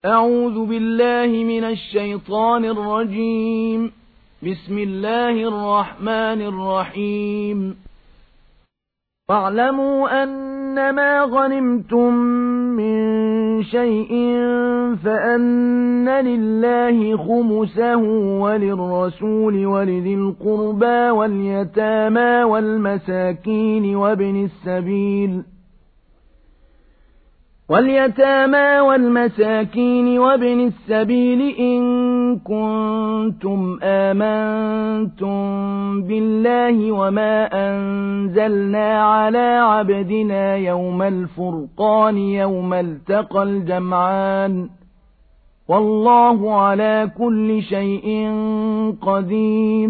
أعوذ بالله من الشيطان الرجيم. بسم الله الرحمن الرحيم. واعلموا أنما غنمتم من شيء فأن لله خمسه وللرسول ولذي القربى واليتامى والمساكين وابن السبيل إن كنتم آمنتم بالله وما أنزلنا على عبدنا يوم الفرقان يوم التقى الجمعان والله على كل شيء قدير.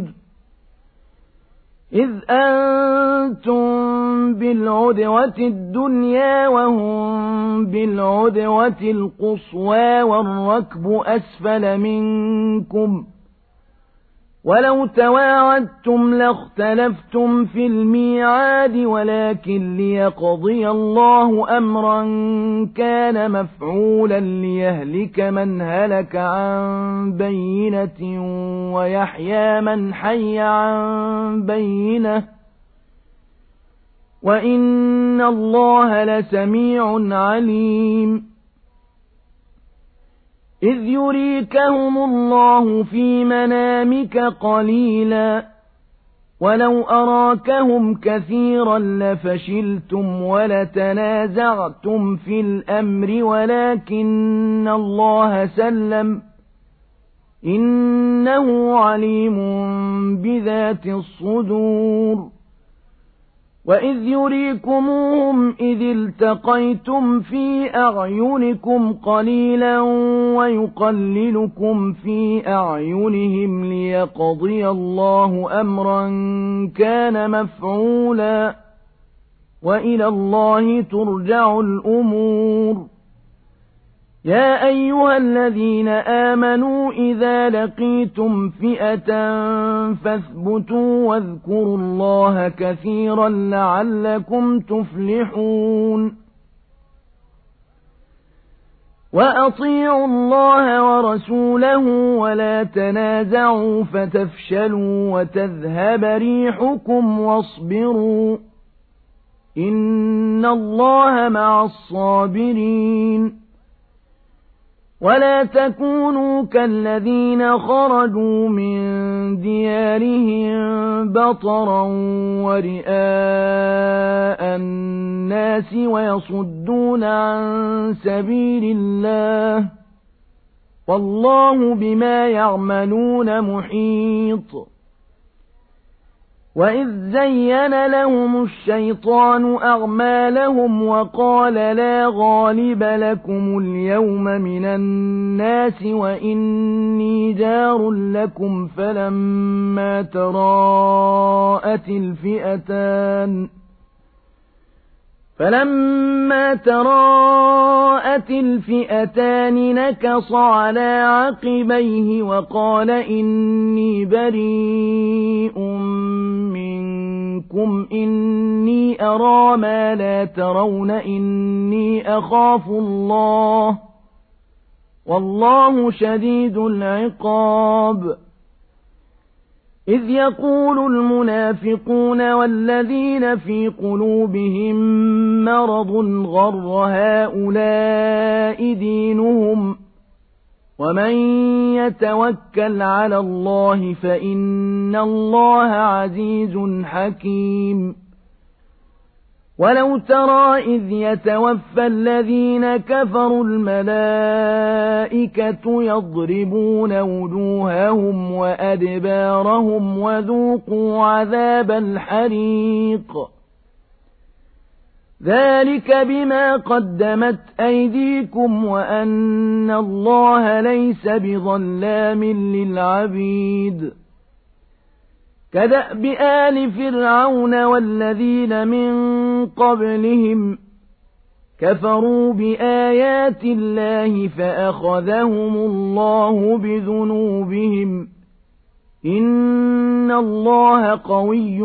إذ أنتم بالعدوة الدنيا وهم بالعدوة القصوى والركب أسفل منكم ولو تواعدتم لاختلفتم في الميعاد ولكن ليقضي الله أمرا كان مفعولا ليهلك من هلك عن بينة ويحيى من حي عن بينة وإن الله لسميع عليم. إذ يريكهم الله في منامك قليلا ولو أراكهم كثيرا لفشلتم ولتنازعتم في الأمر ولكن الله سلم إنه عليم بذات الصدور. وإذ يريكموهم إذ التقيتم في أعينكم قليلا ويقللكم في أعينهم ليقضي الله أمرا كان مفعولا وإلى الله ترجع الأمور. يا أيها الذين آمنوا إذا لقيتم فئة فاثبتوا واذكروا الله كثيرا لعلكم تفلحون. وأطيعوا الله ورسوله ولا تنازعوا فتفشلوا وتذهب ريحكم واصبروا إن الله مع الصابرين. ولا تكونوا كالذين خرجوا من ديارهم بطرا ورئاء الناس ويصدون عن سبيل الله والله بما يعملون محيط. وإذ زين لهم الشيطان أعمالهم وقال لا غالب لكم اليوم من الناس وإني جار لكم فلما تراءت الفئتان نكص على عقبيه وقال إني بريء منكم إني أرى ما لا ترون إني أخاف الله والله شديد العقاب. إذ يقول المنافقون والذين في قلوبهم مرض غر هؤلاء دينهم ومن يتوكل على الله فإن الله عزيز حكيم. ولو ترى إذ يتوفى الذين كفروا الملائكة يضربون وجوههم وأدبارهم وذوقوا عذاب الحريق ذلك بما قدمت أيديكم وأن الله ليس بظلام للعبيد. كدأب آل فرعون والذين من قبلهم كفروا بآيات الله فأخذهم الله بذنوبهم إن الله قوي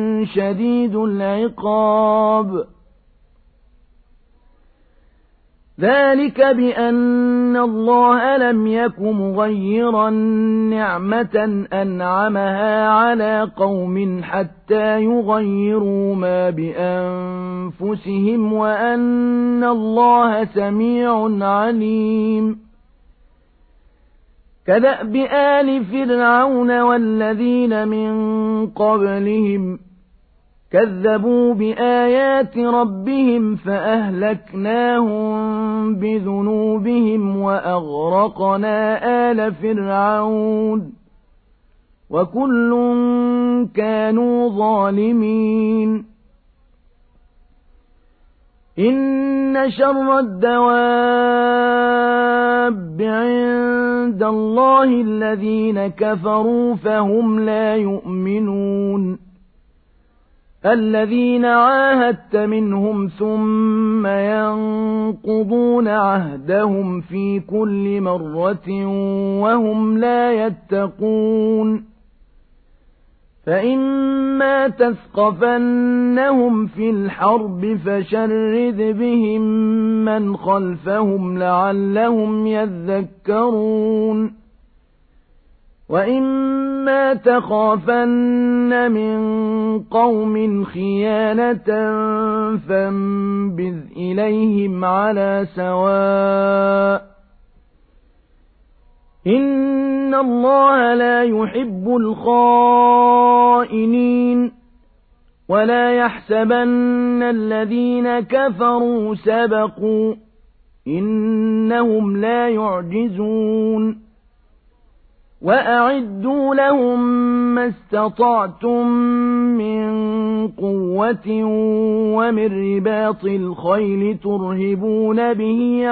شديد العقاب. ذلك بأن الله لم يك مغيرا نعمة أنعمها على قوم حتى يغيروا ما بأنفسهم وأن الله سميع عليم كدأب آل فرعون والذين من قبلهم كذبوا بآيات ربهم فأهلكناهم بذنوبهم وأغرقنا آل فرعون وكل كانوا ظالمين إن شر الدواب عند الله الذين كفروا فهم لا يؤمنون الذين عاهدت منهم ثم ينقضون عهدهم في كل مرة وهم لا يتقون فإما تثقفنهم في الحرب فشرد بهم من خلفهم لعلهم يذكرون وَإِمَّا تَخَافَنَّ مِنْ قَوْمٍ خِيَانَةً فَانبِذْ إِلَيْهِمْ عَلَى سَوَاءٍ إِنَّ اللَّهَ لَا يُحِبُّ الْخَائِنِينَ وَلَا يَحْسَبَنَّ الَّذِينَ كَفَرُوا سَبَقُوا إِنَّهُمْ لَا يُعْجِزُونَ وَأَعِدُّوا لَهُم مَّا اسْتَطَعْتُم مِّن قُوَّةٍ وَمِن رِّبَاطِ الْخَيْلِ تُرْهِبُونَ بِهِ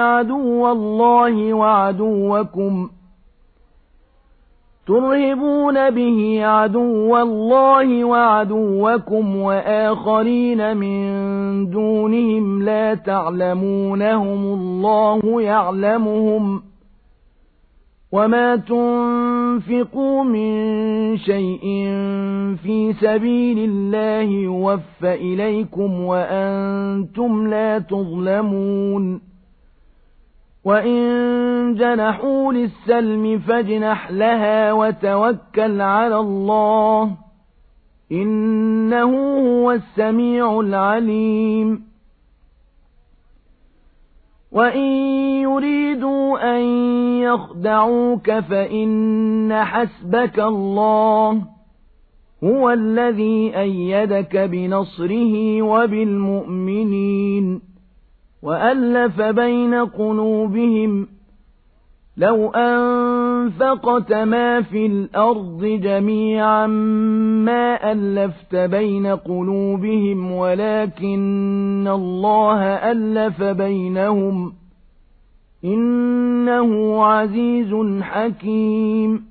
عَدُوَّ اللَّهِ وَعَدُوَّكُمْ وَآخَرِينَ مِن دُونِهِمْ لَا تَعْلَمُونَهُمُ اللَّهُ يَعْلَمُهُمْ وَمَا تُنفِقُوا مِن شَيْءٍ فِي سَبِيلِ اللَّهِ يُوَفَّ إِلَيْكُمْ وَأَنتُمْ لَا تُظْلَمُونَ وَإِن جَنَحُوا لِلسَّلْمِ فَاجْنَحْ لَهَا وَتَوَكَّلْ عَلَى اللَّهِ إِنَّهُ هُوَ السَّمِيعُ الْعَلِيمُ وَإِن يُرِيدُوا أَن يَخْدَعُوكَ فَإِنَّ حَسْبَكَ اللَّهُ هُوَ الَّذِي أَيَّدَكَ بِنَصْرِهِ وَبِالْمُؤْمِنِينَ وَأَلَّفَ بَيْنَ قُلُوبِهِمْ لَوْ أَنفَقْتَ مَا فِي الْأَرْضِ جَمِيعًا مَا أَلَّفْتَ بَيْنَ قُلُوبِهِمْ وَلَكِنَّ اللَّهَ أَلَّفَ بَيْنَهُمْ إِنَّهُ عَزِيزٌ حَكِيمٌ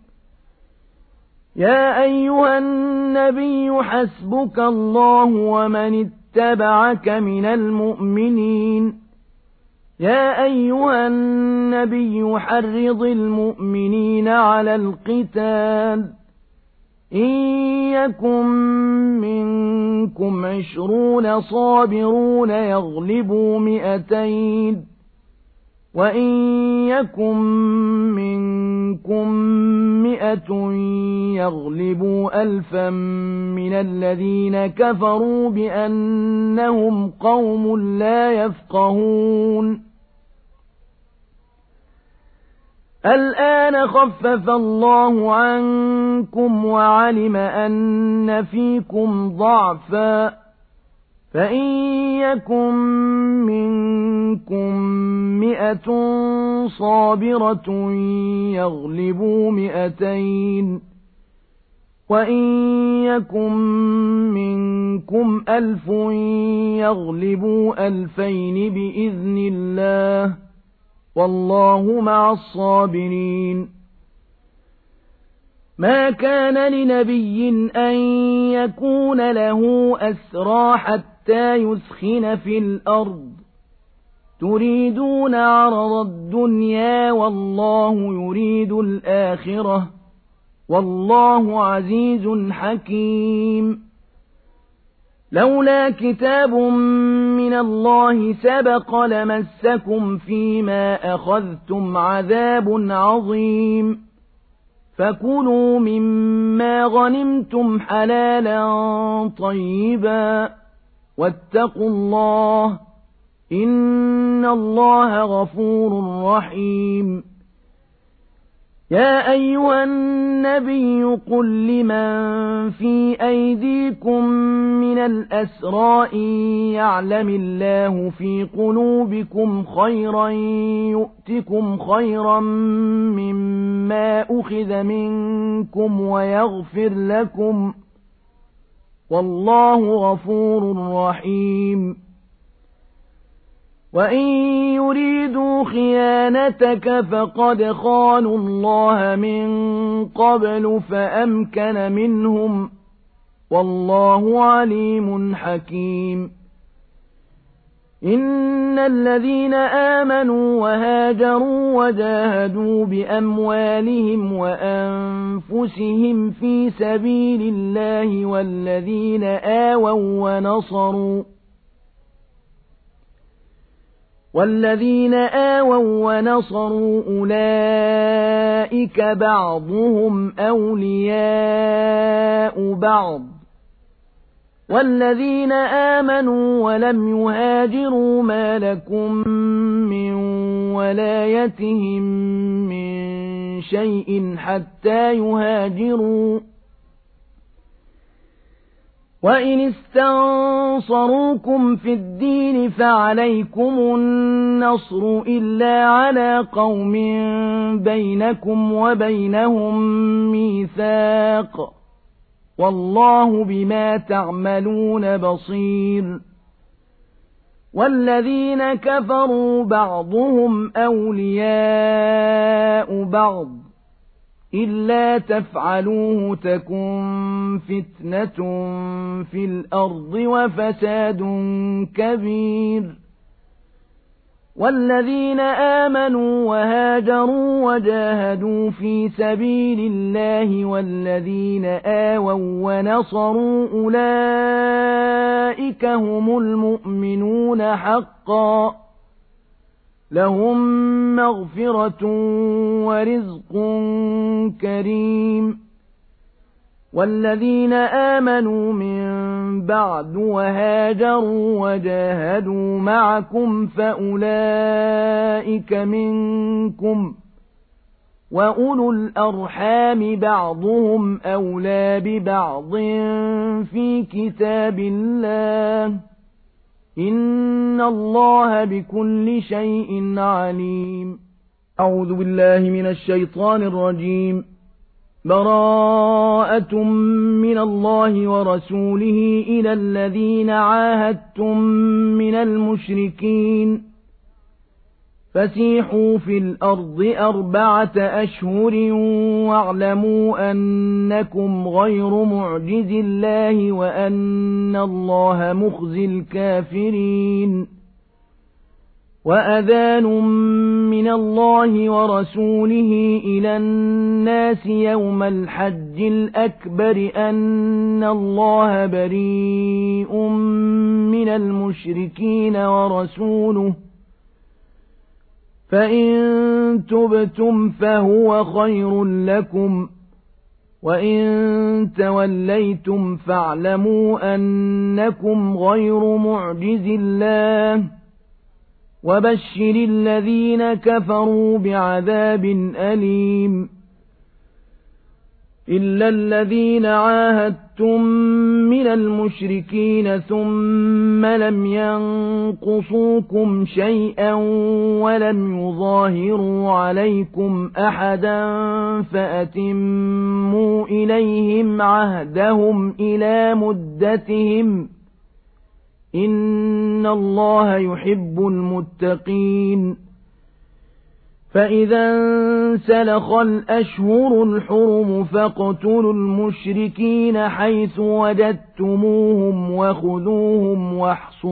يَا أَيُّهَا النَّبِيُّ حَسْبُكَ اللَّهُ وَمَنِ اتَّبَعَكَ مِنَ الْمُؤْمِنِينَ يَا أَيُّهَا النَّبِيُّ حَرِّضِ المؤمنين على القتال إِن يَكُن مِّنكُمْ 20 صَابِرُونَ يَغْلِبُوا 200 وَإِن يَكُن مِّنكُم 100 يَغْلِبُوا 1000 مِّنَ الَّذِينَ كَفَرُوا بِأَنَّهُمْ قَوْمٌ لا يَفْقَهُونَ الْآنَ خَفَّفَ اللَّهُ عَنكُمْ وَعَلِمَ أَنَّ فِيكُمْ ضَعْفًا فَإِن يَكُن مِّنكُم 100 صَابِرَةٌ يَغْلِبُوا 200 وَإِن يَكُن مِّنكُمْ 1000 يَغْلِبُوا 2000 بِإِذْنِ اللَّهِ وَاللَّهُ مَعَ الصَّابِرِينَ مَا كَانَ لِنَبِيٍّ أَن يَكُونَ لَهُ أَسْرَىٰ حَتَّىٰ يُثْخِنَ فِي الْأَرْضِ تُرِيدُونَ عَرَضَ الدُّنْيَا وَاللَّهُ يُرِيدُ الْآخِرَةَ وَاللَّهُ عَزِيزٌ حَكِيمٌ لولا كتاب من الله سبق لمسكم فيما أخذتم عذاب عظيم فكلوا مما غنمتم حلالا طيبا واتقوا الله إن الله غفور رحيم يا أيها النبي قل لمن في أيديكم من الأسرى إن يعلم الله في قلوبكم خيرا يؤتكم خيرا مما أخذ منكم ويغفر لكم والله غفور رحيم وإن يريدوا خيانتك فقد خانوا الله من قبل فأمكن منهم والله عليم حكيم إن الذين آمنوا وهاجروا وجاهدوا بأموالهم وأنفسهم في سبيل الله والذين آووا ونصروا أولئك بعضهم أولياء بعض والذين آمنوا ولم يهاجروا ما لكم من ولايتهم من شيء حتى يهاجروا وإن استنصروكم في الدين فعليكم النصر إلا على قوم بينكم وبينهم ميثاق والله بما تعملون بصير والذين كفروا بعضهم أولياء بعض إلا تفعلوه تكن فتنة في الأرض وفساد كبير والذين آمنوا وهاجروا وجاهدوا في سبيل الله والذين آووا ونصروا أولئك هم المؤمنون حقا لهم مغفرة ورزق كريم والذين آمنوا من بعد وهاجروا وجاهدوا معكم فأولئك منكم وأولو الأرحام بعضهم أولى ببعض في كتاب الله إن الله بكل شيء عليم أعوذ بالله من الشيطان الرجيم براءة من الله ورسوله إلى الذين عاهدتم من المشركين فسيحوا في الأرض 4 أشهر واعلموا أنكم غير معجز الله وأن الله مخزي الكافرين وأذان من الله ورسوله إلى الناس يوم الحج الأكبر أن الله بريء من المشركين ورسوله فإن تبتم فهو خير لكم وإن توليتم فاعلموا أنكم غير معجز الله وبشر الذين كفروا بعذاب أليم إلا الذين عاهدتم من المشركين ثم لم ينقصوكم شيئا ولم يظاهروا عليكم أحدا فأتموا إليهم عهدهم إلى مدتهم إن الله يحب المتقين فإذا انسلخ الأشهر الحرم فاقتلوا المشركين حيث وجدتموهم وخذوهم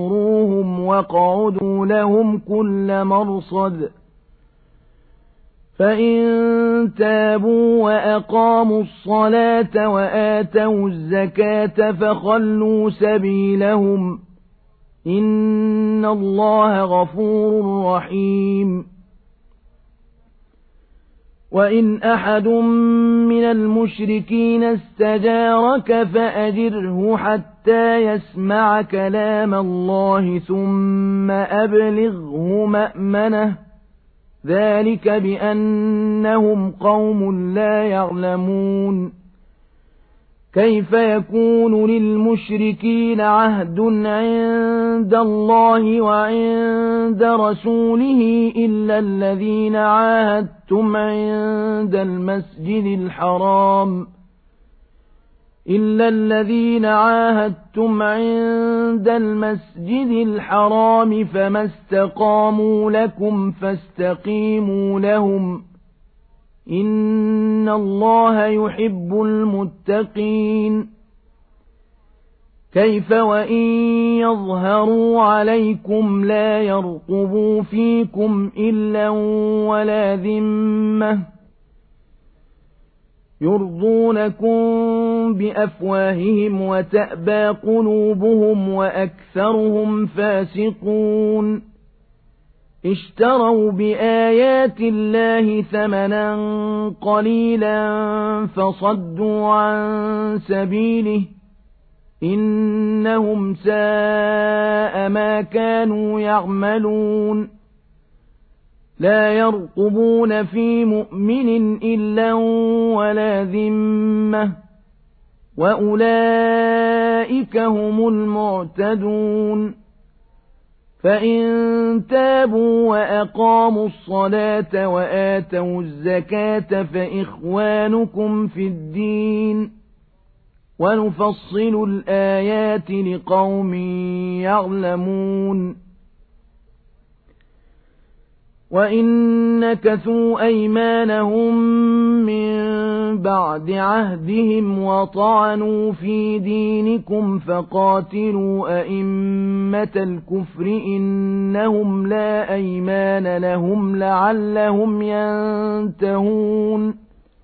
واحصروهم واقعدوا لهم كل مرصد فإن تابوا وأقاموا الصلاة وآتوا الزكاة فخلوا سبيلهم إن الله غفور رحيم وإن أحد من المشركين استجارك فأجره حتى يسمع كلام الله ثم أبلغه مأمنه ذلك بأنهم قوم لا يعلمون كيف يكون للمشركين عهد عند الله وعند رسوله إلا الذين عاهدتم عند المسجد الحرام فما استقاموا لكم فاستقيموا لهم إن الله يحب المتقين كيف وإن يظهروا عليكم لا يرقبوا فيكم إلا ولا ذمة يرضونكم بأفواههم وتأبى قلوبهم وأكثرهم فاسقون اشتروا بآيات الله ثمنا قليلا فصدوا عن سبيله إنهم ساء ما كانوا يعملون لا يرقبون في مؤمن إلا ولا ذمة وأولئك هم المعتدون فإن تابوا وأقاموا الصلاة وآتوا الزكاة فإخوانكم في الدين ونفصل الآيات لقوم يعلمون وإن نكثوا أيمانهم من بعد عهدهم وطعنوا في دينكم فقاتلوا أئمة الكفر إنهم لا أيمان لهم لعلهم ينتهون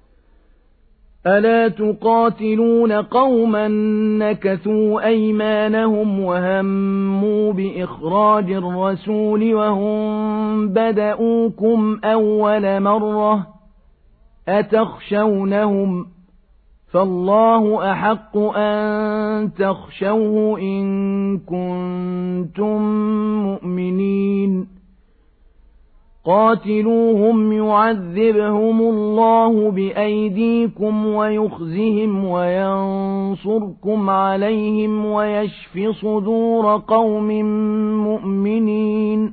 ألا تقاتلون قوما نكثوا أيمانهم وهموا بإخراج الرسول وهم بدؤوكم أول مرة أتخشونهم فالله أحق أن تخشوه إن كنتم مؤمنين قاتلوهم يعذبهم الله بأيديكم ويخزهم وينصركم عليهم ويشف صدور قوم مؤمنين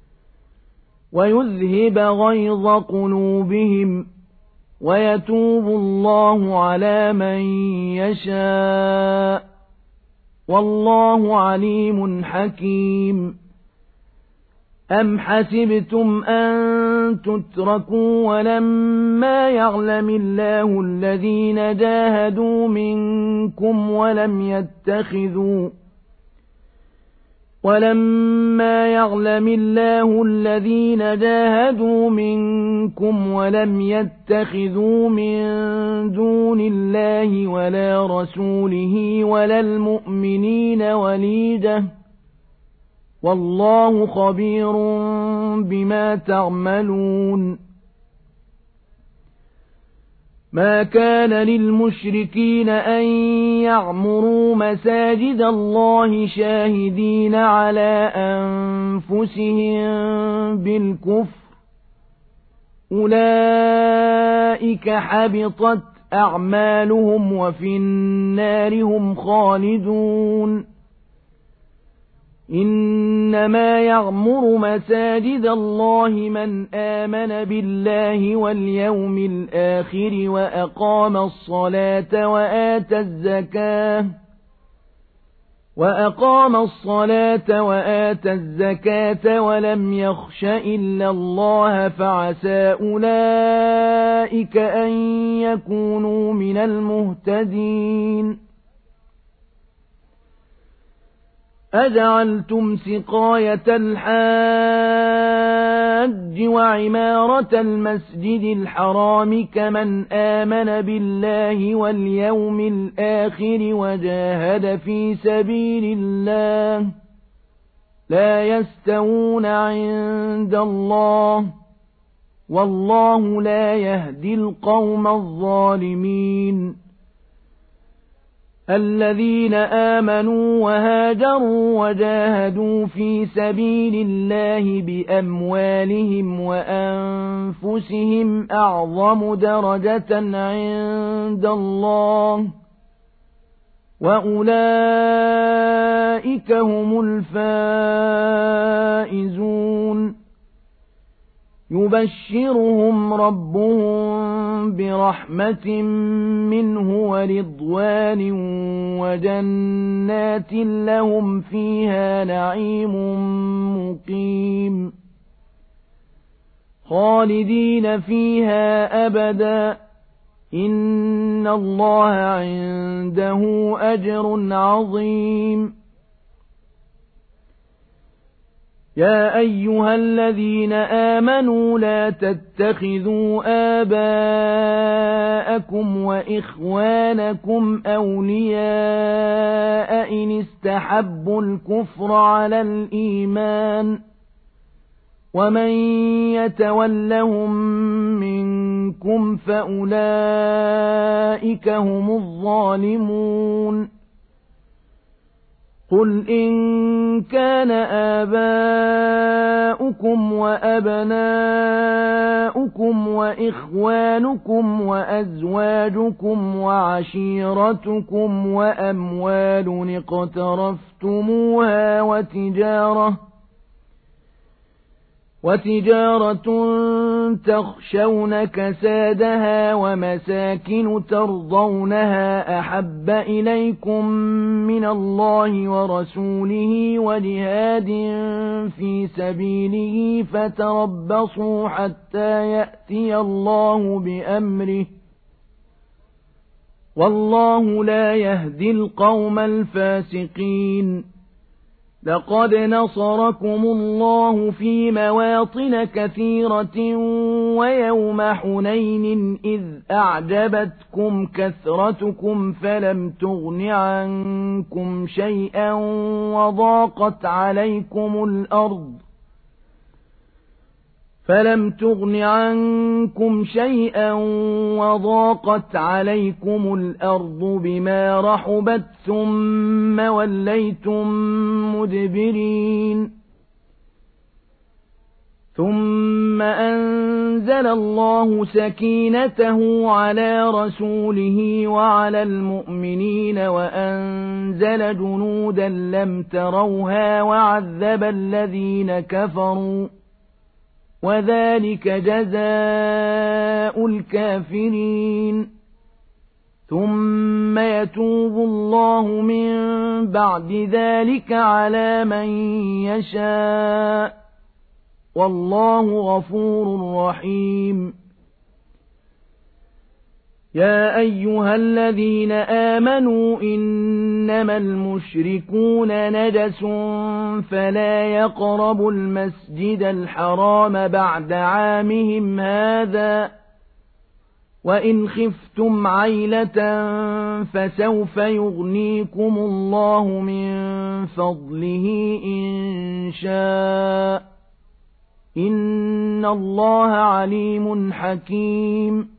ويذهب غيظ قلوبهم ويتوب الله على من يشاء والله عليم حكيم أم حسبتم أن تتركوا ولما يعلم الله الذين جاهدوا منكم ولم يتخذوا من دون الله ولا رسوله ولا المؤمنين وليجة والله خبير بما تعملون ما كان للمشركين أن يعمروا مساجد الله شاهدين على أنفسهم بالكفر أولئك حبطت أعمالهم وفي النار هم خالدون إنما يعمر مساجد الله من آمن بالله واليوم الآخر وأقام الصلاة وآتى الزكاة ولم يخش إلا الله فعسى أولئك أن يكونوا من المهتدين أجعلتم سقاية الحاج الحج وعمارة المسجد الحرام كمن آمن بالله واليوم الآخر وجاهد في سبيل الله لا يستوون عند الله والله لا يهدي القوم الظالمين الذين آمنوا وهاجروا وجاهدوا في سبيل الله بأموالهم وأنفسهم أعظم درجة عند الله وأولئك هم الفائزون يبشرهم ربهم برحمة منه ورضوان وجنات لهم فيها نعيم مقيم خالدين فيها أبدا إن الله عنده أجر عظيم يا أيها الذين آمنوا لا تتخذوا آباءكم وإخوانكم أولياء إن استحبوا الكفر على الإيمان ومن يتولهم منكم فأولئك هم الظالمون قل إن كان آباؤكم وأبناؤكم وإخوانكم وأزواجكم وعشيرتكم وأموال اقترفتموها وتجارة تخشون كسادها ومساكن ترضونها أحب إليكم من الله ورسوله وجهاد في سبيله فتربصوا حتى يأتي الله بأمره والله لا يهدي القوم الفاسقين لقد نصركم الله في مواطن كثيرة ويوم حنين إذ أعجبتكم كثرتكم فلم تغن عنكم شيئا وضاقت عليكم الأرض بما رحبت ثم وليتم مدبرين ثم أنزل الله سكينته على رسوله وعلى المؤمنين وأنزل جنودا لم تروها وعذب الذين كفروا وذلك جزاء الكافرين ثم يتوب الله من بعد ذلك على من يشاء والله غفور رحيم يا أيها الذين آمنوا إنما المشركون نجس فلا يقربوا المسجد الحرام بعد عامهم هذا وإن خفتم عيلة فسوف يغنيكم الله من فضله إن شاء إن الله عليم حكيم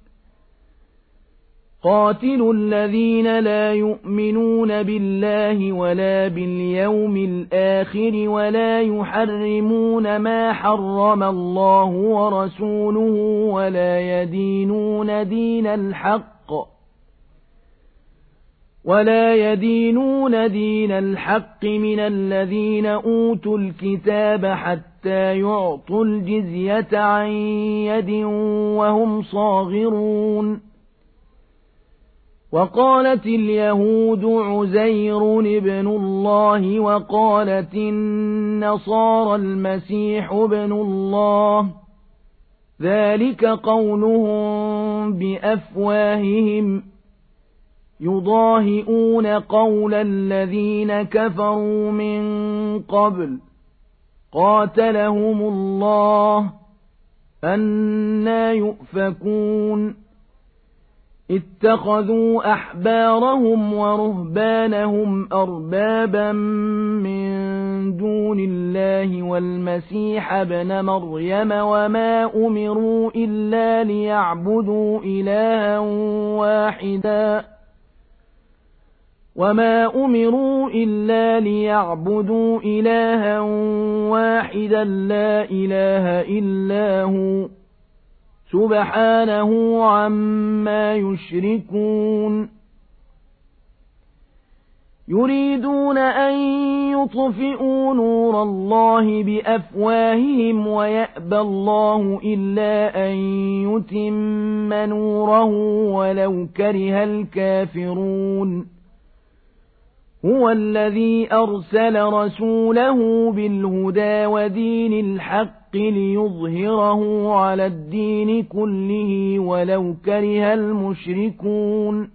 قاتلوا الذين لا يؤمنون بالله ولا باليوم الآخر ولا يحرمون ما حرم الله ورسوله ولا يدينون دين الحق من الذين أوتوا الكتاب حتى يعطوا الجزية عن يد وهم صاغرون وقالت اليهود عزير ابن الله وقالت النصارى المسيح ابن الله ذلك قولهم بأفواههم يضاهئون قول الذين كفروا من قبل قاتلهم الله أَنَّىٰ يُؤْفَكُونَ اتَّخَذُوا أَحْبَارَهُمْ وَرُهْبَانَهُمْ أَرْبَابًا مِّن دُونِ اللَّهِ وَالْمَسِيحَ ابْنَ مَرْيَمَ وَمَا أُمِرُوا إِلَّا لِيَعْبُدُوا إِلَٰهًا وَاحِدًا لَّا إِلَٰهَ إِلَّا هُوَ سُبْحَانَهُ عَمَّا يُشْرِكُونَ يُرِيدُونَ أَن يُطْفِئُوا نُورَ اللَّهِ بِأَفْوَاهِهِمْ وَيَأْبَى اللَّهُ إِلَّا أَن يُتِمَّ نُورَهُ وَلَوْ كَرِهَ الْكَافِرُونَ هُوَ الَّذِي أَرْسَلَ رَسُولَهُ بِالْهُدَىٰ وَدِينِ الْحَقِّ لِيُظْهِرَهُ عَلَى الدِّينِ كُلِّهِ وَلَوْ كَرِهَ الْمُشْرِكُونَ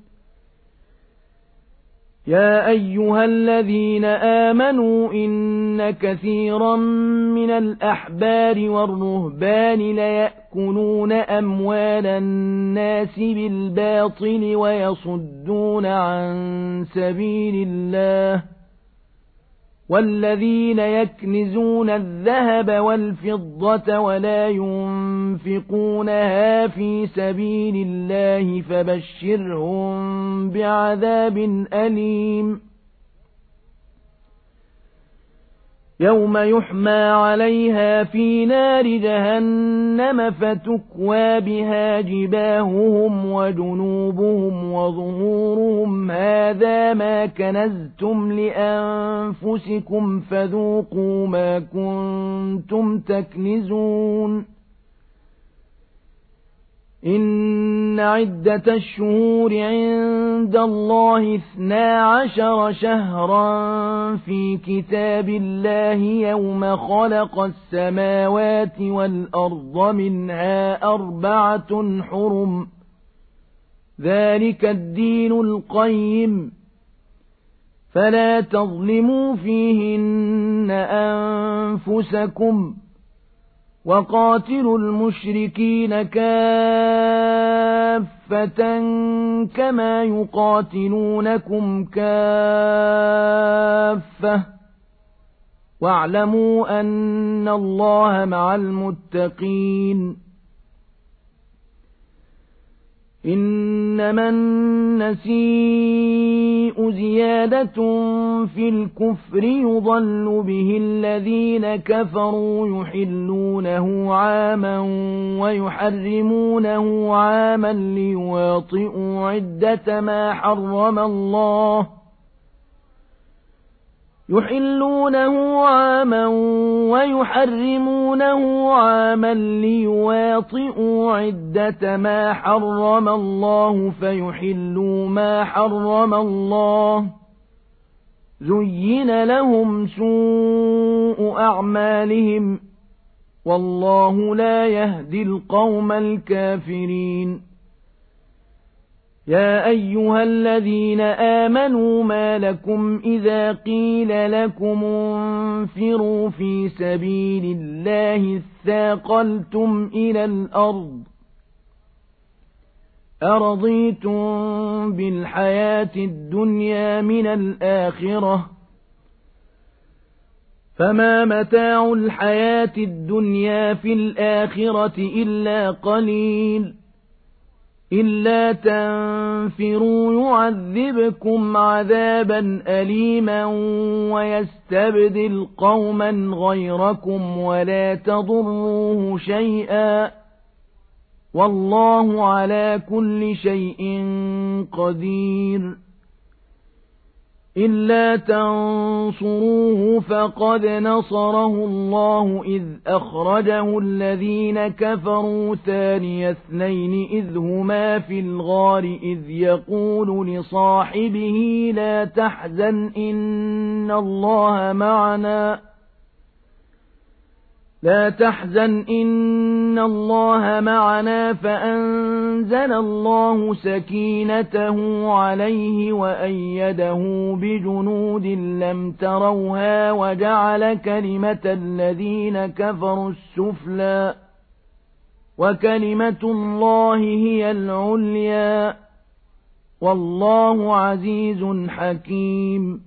يَا أَيُّهَا الَّذِينَ آمَنُوا إِنَّ كَثِيرًا مِّنَ الْأَحْبَارِ وَالرُّهْبَانِ لَيَأْكُلُونَ أَمْوَالَ النَّاسِ بِالْبَاطِلِ وَيَصُدُّونَ عَن سَبِيلِ اللَّهِ وَالَّذِينَ يَكْنِزُونَ الذَّهَبَ وَالْفِضَّةَ وَلَا يُنفِقُونَهَا فِي سَبِيلِ اللَّهِ فَبَشِّرْهُم بِعَذَابٍ أَلِيمٍ يَوْمَ يُحْمَىٰ عَلَيْهَا فِي نَارِ جَهَنَّمَ فَتُكْوَىٰ بِهَا جِبَاهُهُمْ وَجُنُوبُهُمْ وَظُهُورُهُمْ هَٰذَا مَا كَنَزْتُمْ لِأَنفُسِكُمْ فَذُوقُوا مَا كُنتُمْ تَكْنِزُونَ إِنَّ عِدَّةَ الشُّهُورِ عِندَ اللَّهِ 12 شَهْرًا في كِتَابِ اللَّهِ يَوْمَ خَلَقَ السَّمَاوَاتِ وَالْأَرْضَ مِنْهَا 4 حُرُمٌ ذَلِكَ الدِّينُ الْقَيِّمُ فَلَا تَظْلِمُوا فِيهِنَّ أَنفُسَكُمْ وَقَاتِلُوا الْمُشْرِكِينَ كَافَّةً كَمَا يُقَاتِلُونَكُمْ كَافَّةً وَاعْلَمُوا أَنَّ اللَّهَ مَعَ الْمُتَّقِينَ إِنَّمَا النَّسِيءُ زِيَادَةٌ فِي الْكُفْرِ يُضَلُّ بِهِ الَّذِينَ كَفَرُوا يُحِلُّونَهُ عَامًا وَيُحَرِّمُونَهُ عَامًا لِيُوَاطِئُوا عِدَّةَ مَا حَرَّمَ اللَّهُ يُحِلُّونَهُ عَامًا وَيُحَرِّمُونَهُ عَامًا لِيُوَاطِئُوا عِدَّةَ مَا حَرَّمَ اللَّهُ فَيُحِلُّوا مَا حَرَّمَ اللَّهُ زُيِّنَ لَهُمْ سُوءُ أَعْمَالِهِمْ وَاللَّهُ لَا يَهْدِي الْقَوْمَ الْكَافِرِينَ يَا أَيُّهَا الَّذِينَ آمَنُوا مَا لَكُمْ إِذَا قِيلَ لَكُمُ انفِرُوا فِي سَبِيلِ اللَّهِ اثَّاقَلْتُمْ إِلَى الْأَرْضِ أَرَضِيتُم بِالْحَيَاةِ الدُّنْيَا مِنَ الْآخِرَةِ فَمَا مَتَاعُ الْحَيَاةِ الدُّنْيَا فِي الْآخِرَةِ إِلَّا قَلِيلٌ إِلَّا تَنفِرُوا يُعَذِّبْكُمْ عَذَابًا أَلِيمًا وَيَسْتَبْدِلْ قَوْمًا غَيْرَكُمْ وَلَا تَضُرُّوهُ شَيْئًا وَاللَّهُ عَلَى كُلِّ شَيْءٍ قَدِيرٌ إِلَّا تَنصُرُوهُ فَقَدْ نَصَرَهُ اللَّهُ إِذْ أَخْرَجَهُ الَّذِينَ كَفَرُوا ثَانِيَ اثْنَيْنِ إِذْ هُمَا فِي الْغَارِ إِذْ يَقُولُ لِصَاحِبِهِ لَا تَحْزَنْ إِنَّ اللَّهَ مَعَنَا فَأَنزَلَ اللَّهُ سَكِينَتَهُ عَلَيْهِ وَأَيَّدَهُ بِجُنُودٍ لَّمْ تَرَوْهَا وَجَعَلَ كَلِمَةَ الَّذِينَ كَفَرُوا السُّفْلَىٰ وكلمة الله هي العليا والله عزيز حكيم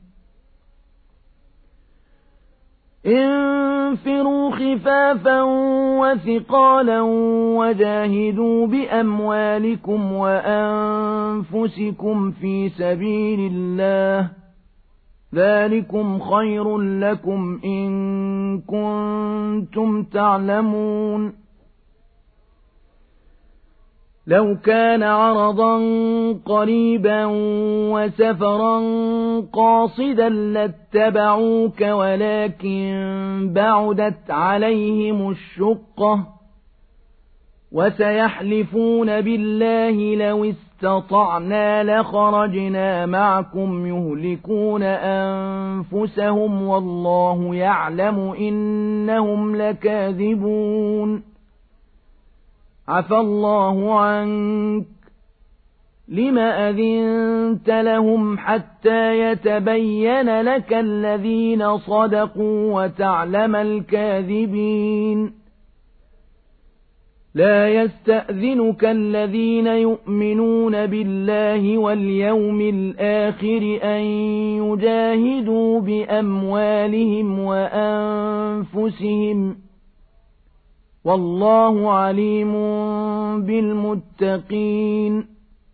انفروا خفافا وثقالا وجاهدوا بأموالكم وأنفسكم في سبيل الله ذلكم خير لكم إن كنتم تعلمون لو كان عرضا قريبا وسفرا قاصدا لاتبعوك ولكن بعدت عليهم الشقة وسيحلفون بالله لو استطعنا لخرجنا معكم يهلكون أنفسهم والله يعلم إنهم لكاذبون عفى الله عنك لم أذنت لهم حتى يتبين لك الذين صدقوا وتعلم الكاذبين لا يستأذنك الذين يؤمنون بالله واليوم الآخر أن يجاهدوا بأموالهم وأنفسهم والله عليم بالمتقين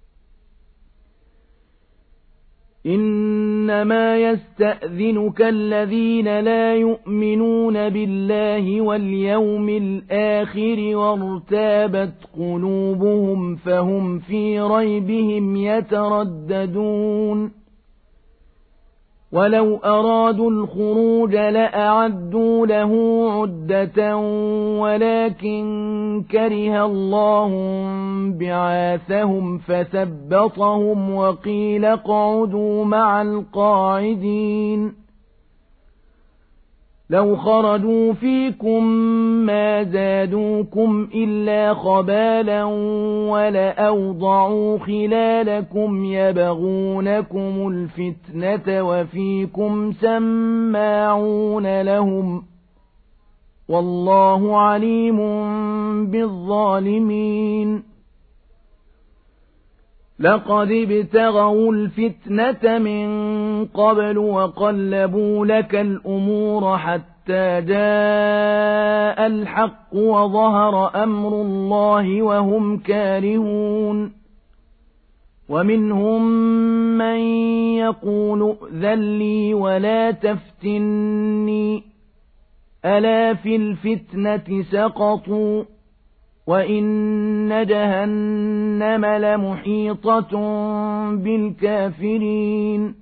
إنما يستأذنك الذين لا يؤمنون بالله واليوم الآخر وارتابت قلوبهم فهم في ريبهم يترددون ولو أرادوا الخروج لأعدوا له عدة ولكن كره الله بعاثهم فثبطهم وقيل اقعدوا مع القاعدين لو خرجوا فيكم ما زادوكم إلا خبالا ولأوضعوا خلالكم يبغونكم الفتنة وفيكم سماعون لهم والله عليم بالظالمين لقد ابتغوا الفتنة من قبل وقلبوا لك الأمور حتى جاء الحق وظهر أمر الله وهم كارهون ومنهم من يقول ائذن لي ولا تفتني ألا في الفتنة سقطوا وإن جهنم لمحيطة بالكافرين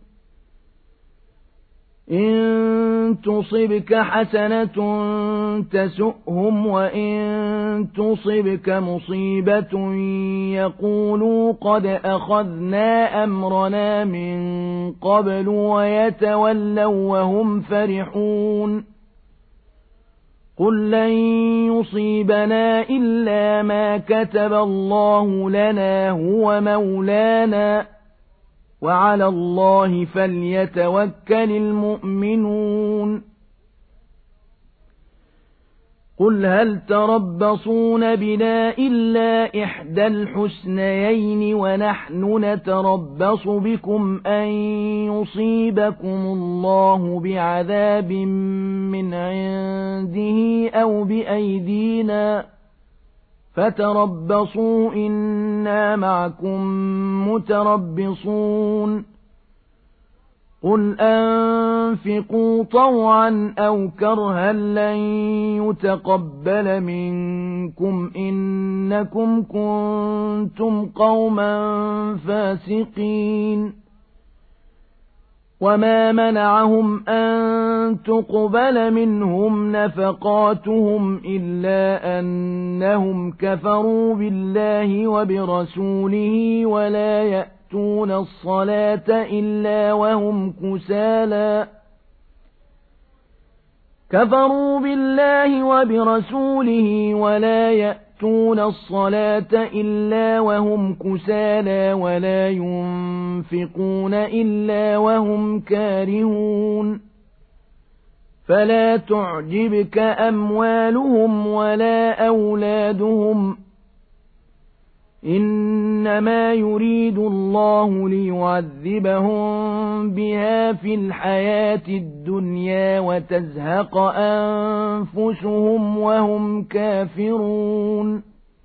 إن تصبك حسنة تسؤهم وإن تصبك مصيبة يقولوا قد أخذنا أمرنا من قبل ويتولوا وهم فرحون قل لن يصيبنا إلا ما كتب الله لنا هو مولانا وعلى الله فليتوكل المؤمنون قل هل تربصون بنا إلا إحدى الحسنيين ونحن نتربص بكم أن يصيبكم الله بعذاب من عنده أو بأيدينا فتربصوا إنا معكم متربصون قل أنفقوا طوعا أو كرها لن يتقبل منكم إنكم كنتم قوما فاسقين وما منعهم أن تقبل منهم نفقاتهم إلا أنهم كفروا بالله وبرسوله ولا يأتون الصلاة إلا وهم كسالى كفروا بالله وبرسوله ولا يأتون الصلاة إلا وهم كسالى ولا ينفقون إلا وهم كارهون فلا تعجبك أموالهم ولا أولادهم إنما يريد الله ليعذبهم بها في الحياة الدنيا وتزهق أنفسهم وهم كافرون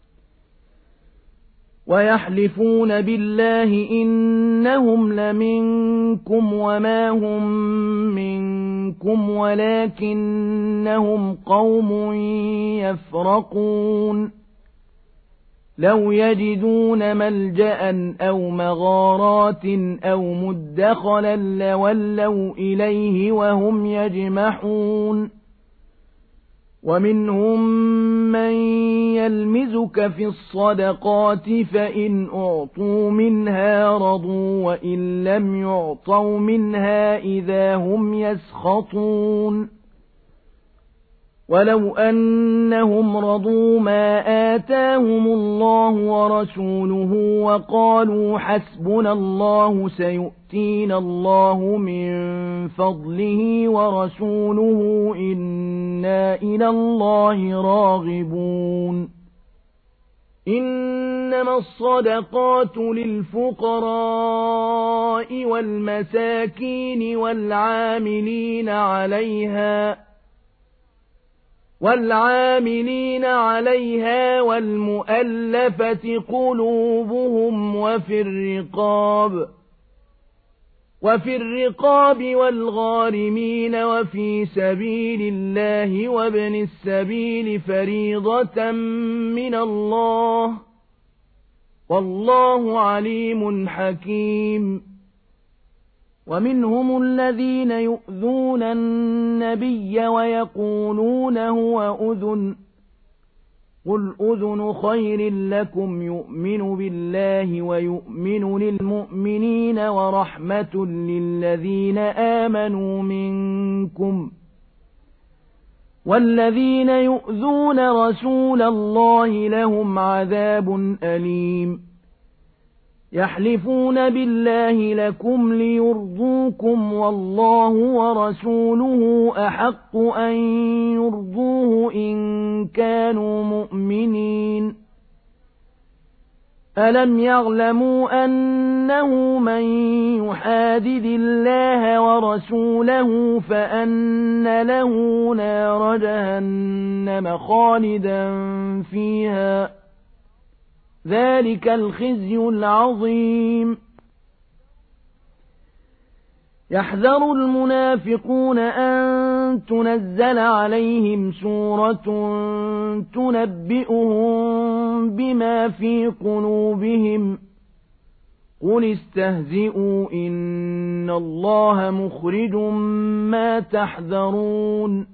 ويحلفون بالله إنهم لمنكم وما هم منكم ولكنهم قوم يفرقون لو يجدون ملجأ أو مغارات أو مدخلا لولوا إليه وهم يجمحون ومنهم من يلمزك في الصدقات فإن أعطوا منها رضوا وإن لم يعطوا منها إذا هم يسخطون ولو أنهم رضوا ما آتاهم الله ورسوله وقالوا حسبنا الله سيؤتينا الله من فضله ورسوله إنا إلى الله راغبون إنما الصدقات للفقراء والمساكين والعاملين عليها والمؤلفة قلوبهم وفي الرقاب والغارمين وفي سبيل الله وابن السبيل فريضة من الله والله عليم حكيم ومنهم الذين يؤذون النبي ويقولون هو أذن قل أذن خير لكم يؤمن بالله ويؤمن للمؤمنين ورحمة للذين آمنوا منكم والذين يؤذون رسول الله لهم عذاب أليم يحلفون بالله لكم ليرضوكم والله ورسوله أحق أن يرضوه إن كانوا مؤمنين ألم يعلموا أنه من يحادد الله ورسوله فأن له نار جهنم خالدا فيها ذلك الخزي العظيم يحذر المنافقون أن تنزل عليهم سورة تنبئهم بما في قلوبهم قل استهزئوا إن الله مخرج ما تحذرون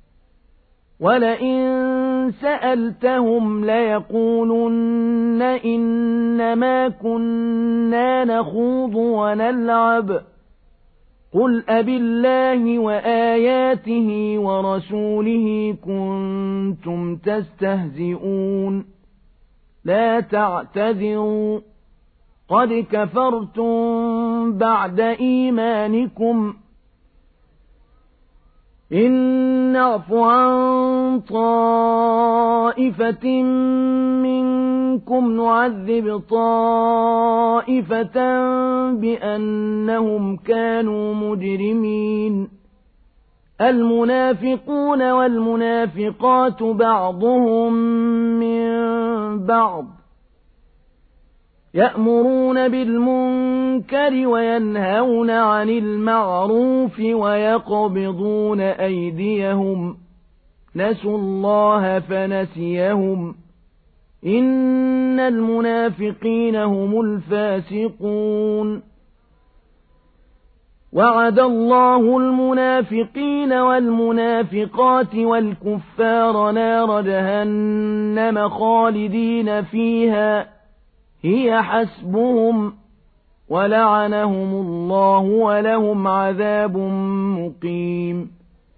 ولئن سألتهم ليقولن إنما كنا نخوض ونلعب قل أبالله وآياته ورسوله كنتم تستهزئون لا تعتذروا قد كفرتم بعد إيمانكم إن نعف عن طائفة منكم نعذب طائفة بأنهم كانوا مجرمين المنافقون والمنافقات بعضهم من بعض يأمرون بالمنكر وينهون عن المعروف ويقبضون أيديهم نسوا الله فنسيهم إن المنافقين هم الفاسقون وعد الله المنافقين والمنافقات والكفار نار جهنم خالدين فيها هي حسبهم ولعنهم الله ولهم عذاب مقيم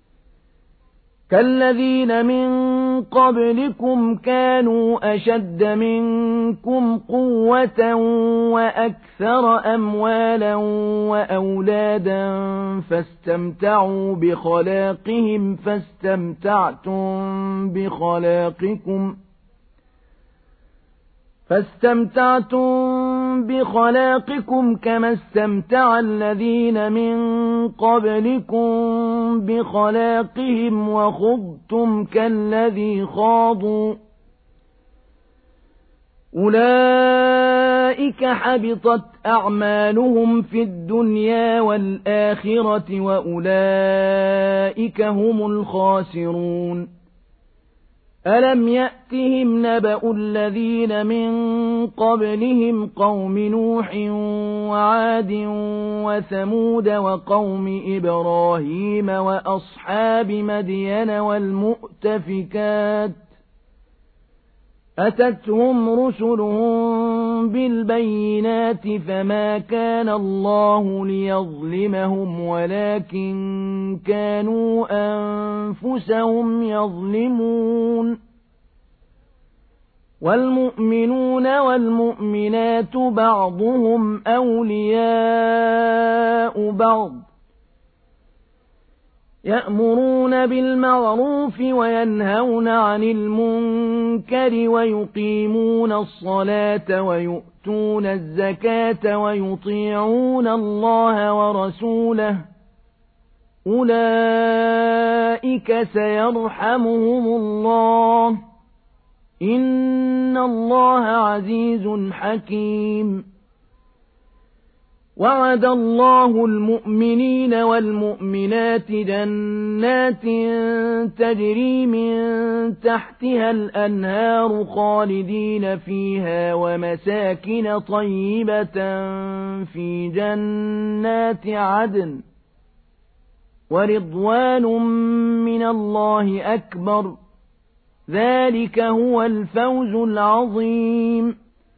كالذين من قبلكم كانوا أشد منكم قوة وأكثر أموالا وأولادا فاستمتعوا بخلاقهم فاستمتعتم بخلاقكم كما استمتع الذين من قبلكم بخلاقهم وخضتم كالذي خاضوا أولئك حبطت أعمالهم في الدنيا والآخرة وأولئك هم الخاسرون ألم يأتهم نبأ الذين من قبلهم قوم نوح وعاد وثمود وقوم إبراهيم وأصحاب مدين والمؤتفكات أتتهم رسلهم بالبينات فما كان الله ليظلمهم ولكن كانوا أنفسهم يظلمون والمؤمنون والمؤمنات بعضهم أولياء بعض يأمرون بالمعروف وينهون عن المنكر ويقيمون الصلاة ويؤتون الزكاة ويطيعون الله ورسوله أولئك سيرحمهم الله إن الله عزيز حكيم وعد الله المؤمنين والمؤمنات جنات تجري من تحتها الأنهار خالدين فيها ومساكن طيبة في جنات عدن ورضوان من الله أكبر ذلك هو الفوز العظيم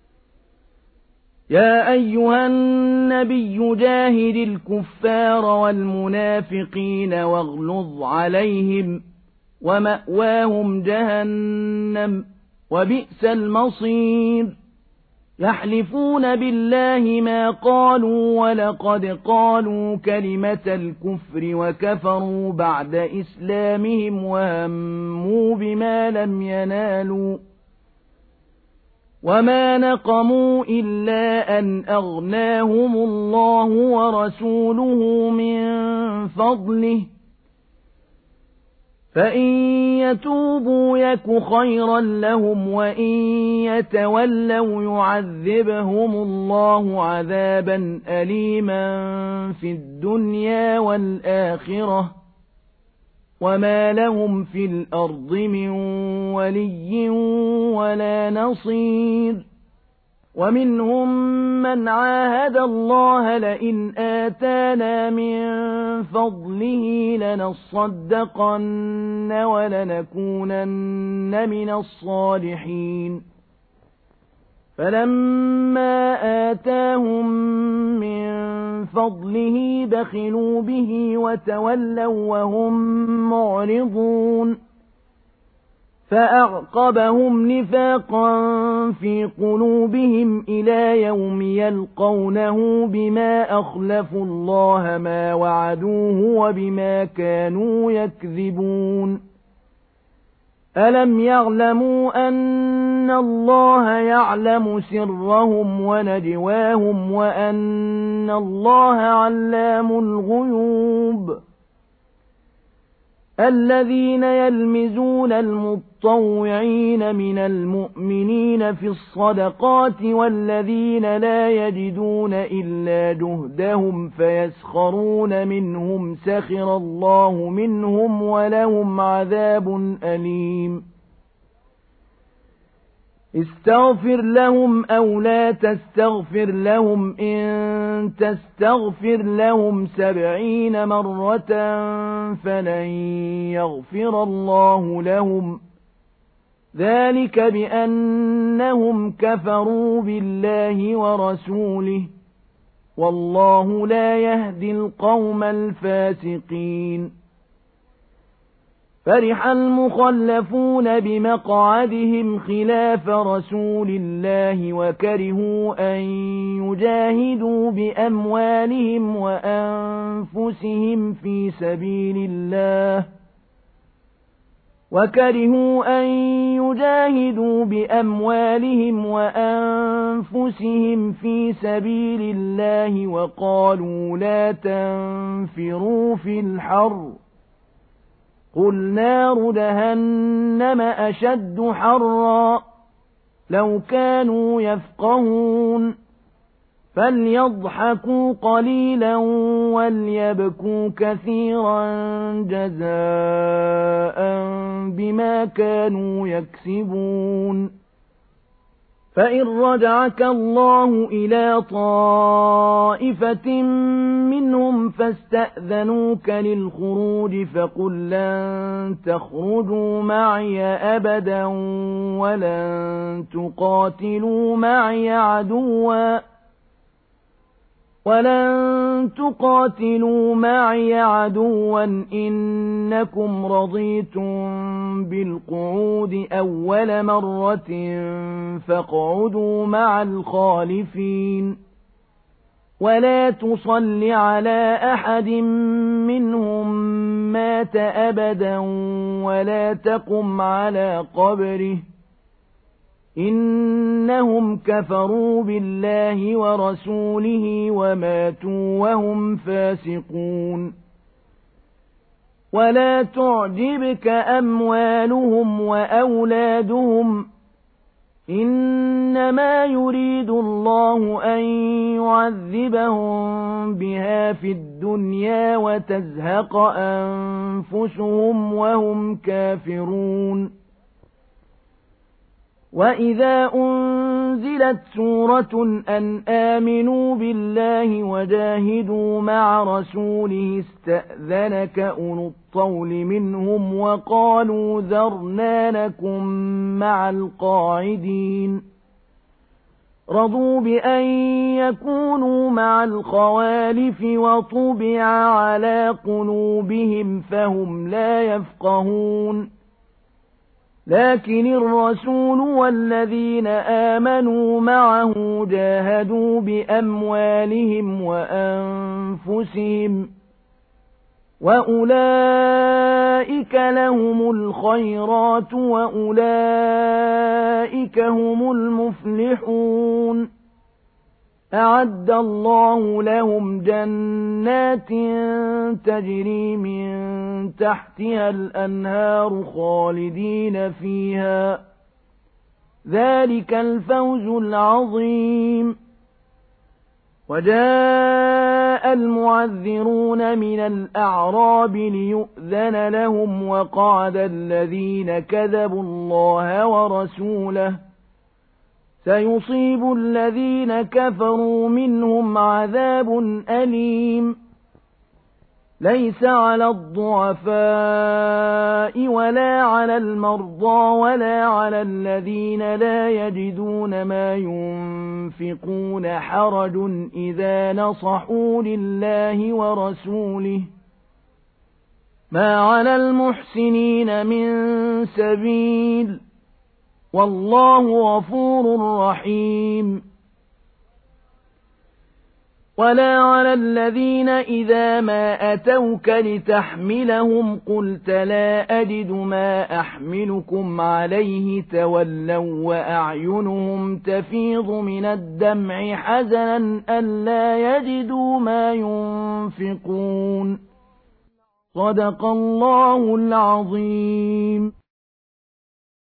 يا أيها النبي جاهد الكفار والمنافقين واغلظ عليهم ومأواهم جهنم وبئس المصير يحلفون بالله ما قالوا ولقد قالوا كلمة الكفر وكفروا بعد إسلامهم وهموا بما لم ينالوا وما نقموا إلا أن أغناهم الله ورسوله من فضله فإن يتوبوا يك خيرا لهم وإن يتولوا يعذبهم الله عذابا أليما في الدنيا والآخرة وما لهم في الأرض من ولي ولا نصير ومنهم من عاهد الله لئن آتانا من فضله لنصدقن ولنكونن من الصالحين فلما آتاهم من فضله بخلوا به وتولوا وهم معرضون فأعقبهم نفاقا في قلوبهم إلى يوم يلقونه بما أخلفوا الله ما وعدوه وبما كانوا يكذبون ألم يعلموا أن الله يعلم سرهم ونجواهم وأن الله علام الغيوب الذين يلمزون المطوعين من المؤمنين في الصدقات والذين لا يجدون إلا جهدهم فيسخرون منهم سخر الله منهم ولهم عذاب أليم استغفر لهم أو لا تستغفر لهم إن تستغفر لهم 70 مرة فلن يغفر الله لهم ذلك بأنهم كفروا بالله ورسوله والله لا يهدي القوم الفاسقين فرح المخلفون بمقعدهم خلاف رسول الله وكرهوا أن يجاهدوا بأموالهم وأنفسهم في سبيل الله وكرهوا أن يجاهدوا بأموالهم وأنفسهم في سبيل الله وقالوا لا تنفروا في الحر قل نار جهنم أشد حرا لو كانوا يفقهون فليضحكوا قليلا وليبكوا كثيرا جزاء بما كانوا يكسبون فإن رجعك الله إلى طائفة منهم فاستأذنوك للخروج فقل لن تخرجوا معي أبدا ولن تقاتلوا معي عدوا إنكم رضيتم بالقعود أول مرة فاقعدوا مع الخالفين ولا تصل على أحد منهم مات أبدا ولا تقم على قبره إنهم كفروا بالله ورسوله وماتوا وهم فاسقون ولا تعجبك أموالهم وأولادهم إنما يريد الله أن يعذبهم بها في الدنيا وتزهق أنفسهم وهم كافرون وإذا أنزلت سورة أن آمنوا بالله وجاهدوا مع رسوله استأذنك أولو الطول منهم وقالوا ذرنا لكم مع القاعدين رضوا بأن يكونوا مع الخوالف وطبع على قلوبهم فهم لا يفقهون لكن الرسول والذين آمنوا معه جاهدوا بأموالهم وأنفسهم وأولئك لهم الخيرات وأولئك هم المفلحون أعد الله لهم جنات تجري من تحتها الأنهار خالدين فيها ذلك الفوز العظيم وجاء المعذرون من الأعراب ليؤذن لهم وقعد الذين كذبوا الله ورسوله سيصيب الذين كفروا منهم عذاب أليم ليس على الضعفاء ولا على المرضى ولا على الذين لا يجدون ما ينفقون حرج إذا نصحوا لله ورسوله ما على المحسنين من سبيل والله غفور رحيم ولا على الذين إذا ما أتوك لتحملهم قلت لا أجد ما أحملكم عليه تولوا وأعينهم تفيض من الدمع حزنا ألا يجدوا ما ينفقون صدق الله العظيم.